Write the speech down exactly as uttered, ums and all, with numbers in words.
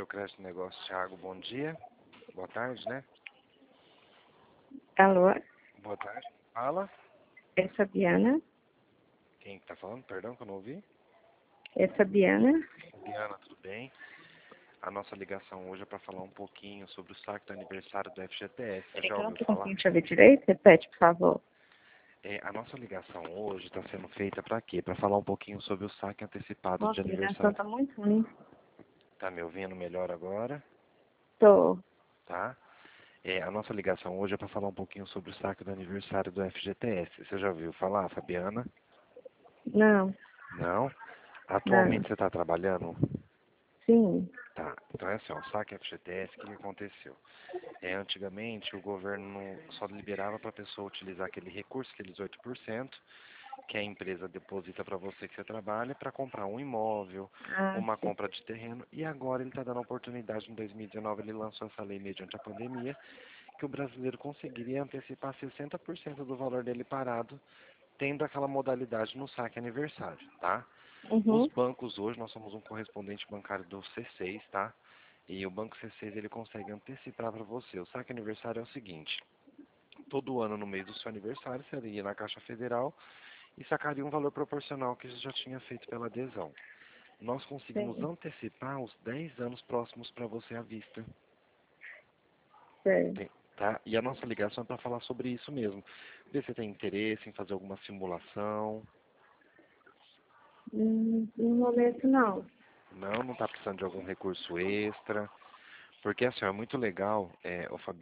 Seu Crédito Negócio, Thiago, bom dia. Boa tarde, né? Alô, Boa tarde. Fala. é Fabiana? Quem que tá falando? Perdão que eu não ouvi. É Fabiana? Diana, tudo bem? A nossa ligação hoje é para falar um pouquinho sobre o saque do aniversário do F G T S. Você Peraí já que eu não ouviu tô falar? conseguindo te ouvir direito. Repete, por favor. É, a nossa ligação hoje está sendo feita para quê? Para falar um pouquinho sobre o saque antecipado de Nossa, a ligação aniversário. tá muito ruim. Tá me ouvindo melhor agora? Tô. Tá? É, a nossa ligação hoje é para falar um pouquinho sobre o saque do aniversário do F G T S. Você já ouviu falar, Fabiana? Não, Não? não. Atualmente você está trabalhando? Sim, Tá. Então é assim, ó, o saque F G T S, o que, que aconteceu? É, antigamente o governo só liberava para a pessoa utilizar aquele recurso, aqueles oito por cento, que a empresa deposita para você que você trabalha, para comprar um imóvel, Ah, uma sim. compra de terreno, e agora ele está dando a oportunidade, em dois mil e dezenove ele lançou essa lei mediante a pandemia, que o brasileiro conseguiria antecipar sessenta por cento do valor dele parado, tendo aquela modalidade no saque aniversário, tá? Os Uhum. bancos hoje, nós somos um correspondente bancário do C seis, tá? E o Banco C seis ele consegue antecipar para você. O saque aniversário é o seguinte: todo ano no mês do seu aniversário você iria na Caixa Federal e sacaria um valor proporcional que você já tinha feito pela adesão. Nós conseguimos Sim, antecipar os dez anos próximos para você à vista, sei. tem- tá? E a nossa ligação é para falar sobre isso mesmo. Ver se você tem interesse em fazer alguma simulação. Hum, no momento, não. Não, não está precisando de algum recurso extra. Porque assim, ó, é muito legal, é, o Fabiano.